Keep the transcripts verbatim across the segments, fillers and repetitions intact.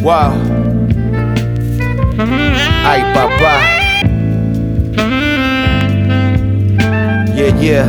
Wow. Ay, bye-bye. Yeah, yeah.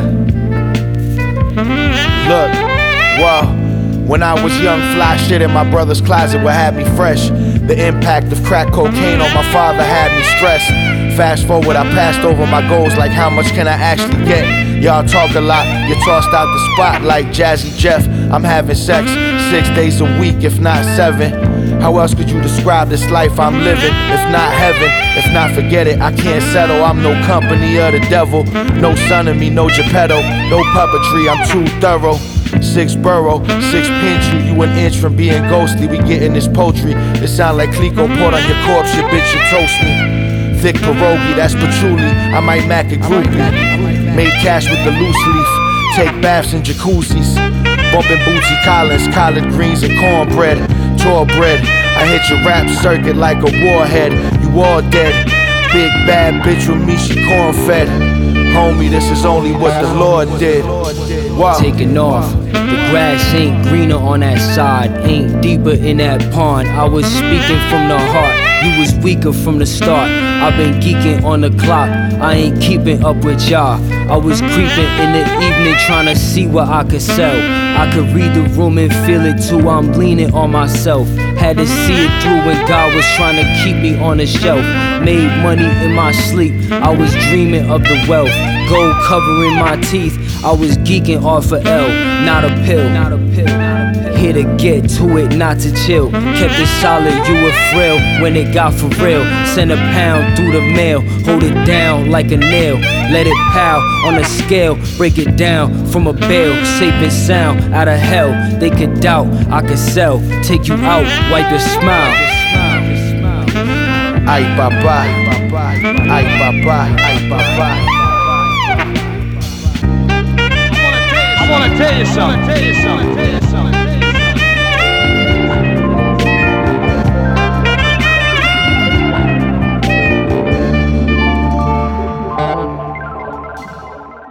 Look, wow. When I was young, fly shit in my brother's closet would have me fresh. The impact of crack cocaine on my father had me stressed. Fast forward, I passed over my goals like how much can I actually get? Y'all talk a lot, you tossed out the spot like Jazzy Jeff. I'm having sex six days a week, if not seven. How else could you describe this life I'm living? If not heaven, if not forget it, I can't settle. I'm no company of the devil. No son of me, no Geppetto. No puppetry, I'm too thorough. Six borough, six pinch you, you an inch from being ghostly. We getting this poultry, it sound like Clico poured on your corpse, your bitch, you toast me. Thick pierogi, that's patchouli, I might mac a groupie. Made cash with the loose leaf, take baths in jacuzzis. Bumping Bootsy Collins, collard greens and cornbread. Tour bread, I hit your rap circuit like a warhead. You all dead, big bad bitch with me, she corn fed. Homie, this is only what the Lord did. Wow. Taking off, the grass ain't greener on that side, ain't deeper in that pond. I was speaking from the heart, you was weaker from the start. I've been geeking on the clock, I ain't keeping up with y'all. I was creeping in the evening trying to see what I could sell. I could read the room and feel it too, I'm leaning on myself. Had to see it through when God was trying to keep me on the shelf. Made money in my sleep, I was dreaming of the wealth. Gold covering my teeth, I was geeking off a L, not a pill. Not a pill, not a pill. Here to get to it, not to chill. Kept it solid, you were frail when it got for real. Send a pound through the mail, hold it down like a nail. Let it pow on a scale, break it down from a bale. Safe and sound, out of hell, they could doubt I could sell. Take you out, wipe your smile. Ay, bye-bye, ay, bye-bye, ay, bye-bye. I wanna tell you something. I wanna tell you something.